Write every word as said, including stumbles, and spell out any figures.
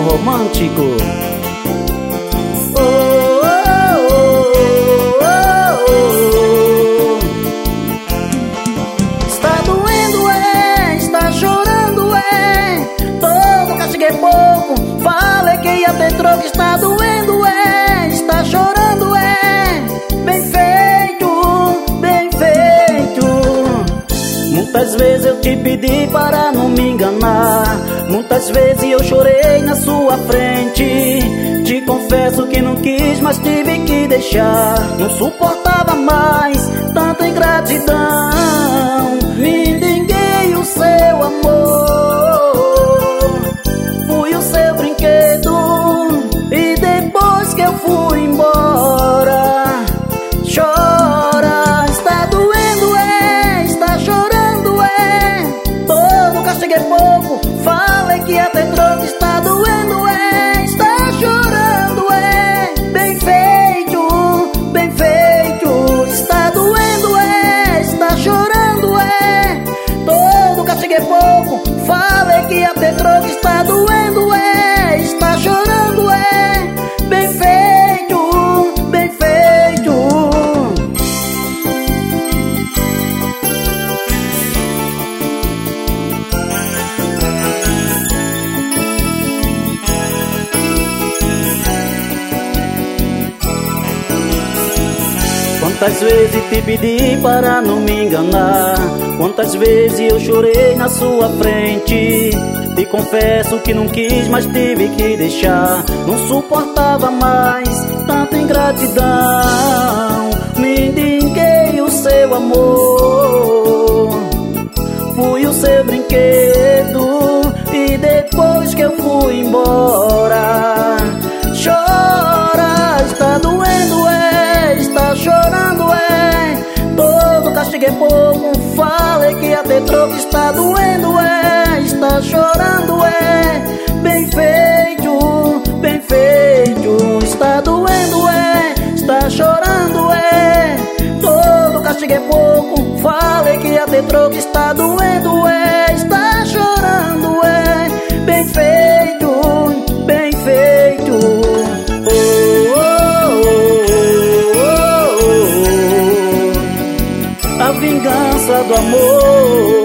romântico. Oh, oh, oh, oh, oh. Está doendo, é, está chorando, é. Todo castigo é pouco, falei que ia ter troco. Está doendo, é, está chorando, é. Bem feito, bem feito. Muitas vezes eu te pedi para não me enganar, muitas vezes eu chorei na sua frente. Te confesso que não quis, mas tive que deixar. Não suportava mais tanta ingratidão. Me liguei o seu amor, fui o seu brinquedo, e depois que eu fui embora, chora. Está doendo, é, está chorando, é. Todo castigo é pouco, falei que ia ter troco. Está doendo, é, está chorando, é. Bem feito, bem feito. Está doendo, é, está chorando, é. Todo castigo é pouco, falei que ia ter troco. Está doendo, é, está chorando, é. Bem feito, bem feito. Quantas vezes te pedi para não me enganar, quantas vezes eu chorei na sua frente. Te confesso que não quis, mas tive que deixar. Não suportava mais tanta ingratidão. Me liguei o seu amor, fui o seu brinquedo, e depois que eu fui embora, chora. Está doendo, é, está chorando, é. Todo castigo é pouco, falei que ia ter troco. Está doendo, é, está chorando, é. Bem feito, bem feito. Está doendo, é, está chorando, é. Todo castigo é pouco, falei que ia ter troco. Está doendo, é, está chorando, é. Bem feito, bem feito. A vingança do amor.